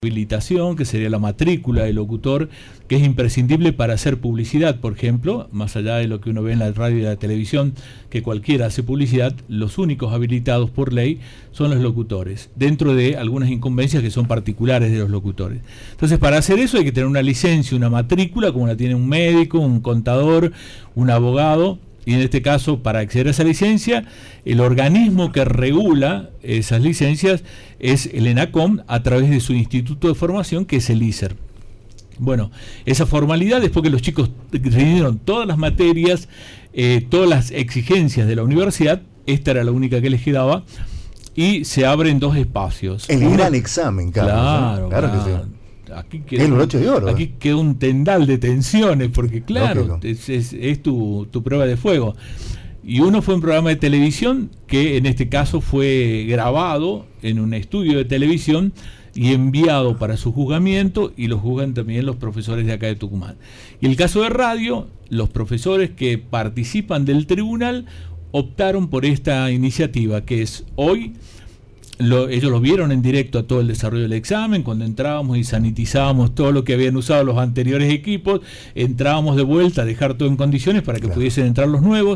habilitación, que sería la matrícula del locutor, que es imprescindible para hacer publicidad, por ejemplo, más allá de lo que uno ve en la radio y la televisión, que cualquiera hace publicidad, los únicos habilitados por ley son los locutores, dentro de algunas incumbencias que son particulares de los locutores. Entonces, para hacer eso hay que tener una licencia, una matrícula, como la tiene un médico, un contador, un abogado. Y en este caso, para acceder a esa licencia, el organismo que regula esas licencias es el ENACOM, a través de su instituto de formación, que es el ISER. Bueno, esa formalidad, después que los chicos rindieron todas las materias, todas las exigencias de la universidad, esta era la única que les quedaba, y se abren dos espacios. El gran examen, Carlos. Claro, que sí. Aquí queda, el broche de oro. Aquí queda un tendal de tensiones, porque claro, es tu prueba de fuego. Y uno fue un programa de televisión que en este caso fue grabado en un estudio de televisión y enviado para su juzgamiento, y lo juzgan también los profesores de acá de Tucumán. Y el caso de radio, los profesores que participan del tribunal optaron por esta iniciativa, que es hoy. Ellos lo vieron en directo a todo el desarrollo del examen, cuando entrábamos y sanitizábamos todo lo que habían usado los anteriores equipos, entrábamos de vuelta a dejar todo en condiciones para que pudiesen entrar los nuevos,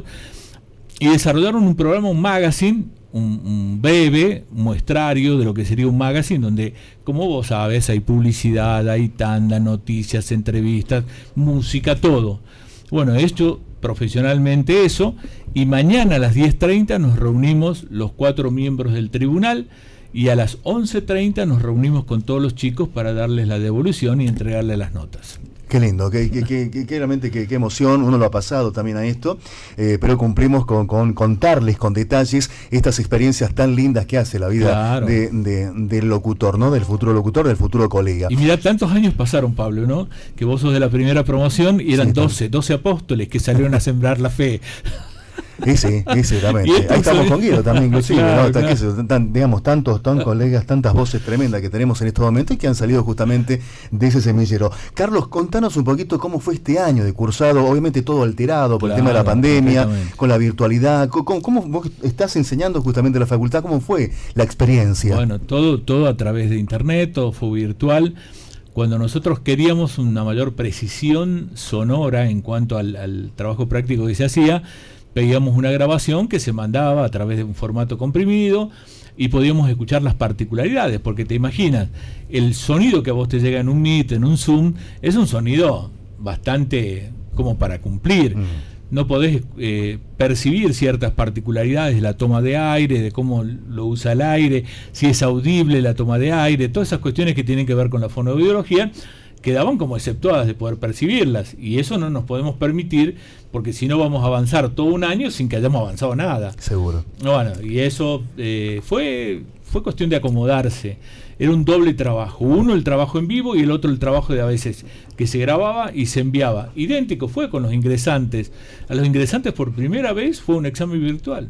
y desarrollaron un programa, un magazine, un breve muestrario de lo que sería un magazine, donde, como vos sabes, hay publicidad, hay tanda, noticias, entrevistas, música, todo. Bueno, hecho profesionalmente eso, y mañana a las 10:30 nos reunimos los 4 miembros del tribunal, y a las 11:30 nos reunimos con todos los chicos para darles la devolución y entregarles las notas. Qué lindo, realmente qué emoción, uno lo ha pasado también a esto, pero cumplimos con contarles con detalles estas experiencias tan lindas que hace la vida del locutor, ¿no? Del futuro locutor, del futuro colega. Y mira, tantos años pasaron, Pablo, ¿no? Que vos sos de la primera promoción y eran 12 apóstoles que salieron a sembrar la fe. Sí, también. Ahí estamos con Guido también, inclusive, ¿no? Digamos, tantos colegas, tantas voces tremendas que tenemos en estos momentos y que han salido justamente de ese semillero. Carlos, contanos un poquito cómo fue este año de cursado, obviamente todo alterado por el tema de la pandemia, con la virtualidad. ¿Cómo vos estás enseñando justamente en la facultad? ¿Cómo fue la experiencia? Bueno, todo a través de internet, todo fue virtual. Cuando nosotros queríamos una mayor precisión sonora en cuanto al trabajo práctico que se hacía, pedíamos una grabación que se mandaba a través de un formato comprimido y podíamos escuchar las particularidades, porque te imaginas, el sonido que a vos te llega en un Meet, en un Zoom, es un sonido bastante como para cumplir. No podés percibir ciertas particularidades de la toma de aire, de cómo lo usa el aire, si es audible la toma de aire, todas esas cuestiones que tienen que ver con la fonoaudiología quedaban como exceptuadas de poder percibirlas, y eso no nos podemos permitir, porque si no vamos a avanzar todo un año sin que hayamos avanzado nada. Seguro. Bueno, y eso fue cuestión de acomodarse. Era un doble trabajo, uno el trabajo en vivo y el otro el trabajo de a veces que se grababa y se enviaba. Idéntico fue con los ingresantes. A los ingresantes por primera vez fue un examen virtual.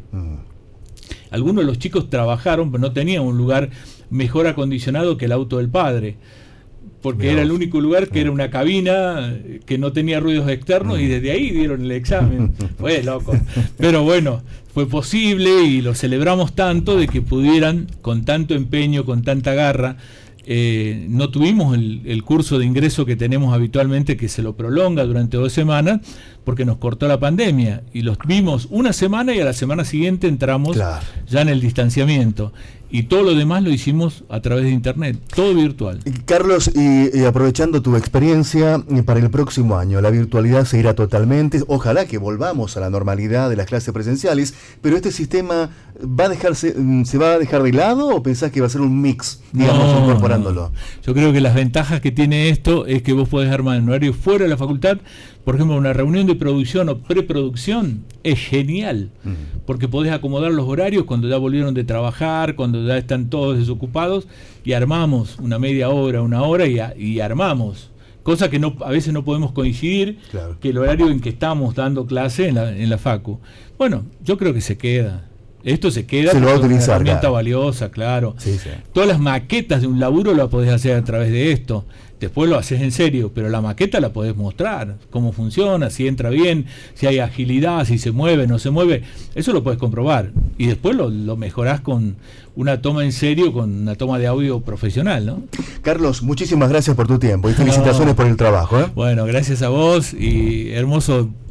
Algunos de los chicos trabajaron, pero no tenían un lugar mejor acondicionado que el auto del padre, porque era el único lugar que era una cabina que no tenía ruidos externos, y desde ahí dieron el examen. Fue loco. Pero bueno, fue posible y lo celebramos tanto de que pudieran, con tanto empeño, con tanta garra. No tuvimos el curso de ingreso que tenemos habitualmente, que se lo prolonga durante 2 semanas, porque nos cortó la pandemia, y los vimos una semana y a la semana siguiente entramos ya en el distanciamiento, y todo lo demás lo hicimos a través de internet, todo virtual. Carlos, y aprovechando tu experiencia, para el próximo año la virtualidad se irá totalmente, ojalá que volvamos a la normalidad de las clases presenciales, pero este sistema ¿se va a dejar de lado, o pensás que va a ser un mix, digamos, incorporándolo? Yo creo que las ventajas que tiene esto es que vos podés armar un horario fuera de la facultad. Por ejemplo, una reunión de producción o preproducción es genial, porque podés acomodar los horarios cuando ya volvieron de trabajar, cuando ya están todos desocupados, y armamos una media hora, una hora, y armamos. Cosa que a veces no podemos coincidir, que el horario en que estamos dando clase en la facu. Bueno, yo creo que se queda. Esto se queda, se lo va a utilizar, una herramienta claro. valiosa, claro. Sí, sí. Todas las maquetas de un laburo lo podés hacer a través de esto. Después lo haces en serio, pero la maqueta la podés mostrar, cómo funciona, si entra bien, si hay agilidad, si se mueve, no se mueve, eso lo podés comprobar. Y después lo mejorás con una toma en serio, con una toma de audio profesional, ¿no? Carlos, muchísimas gracias por tu tiempo y felicitaciones por el trabajo, ¿eh? Bueno, gracias a vos y hermoso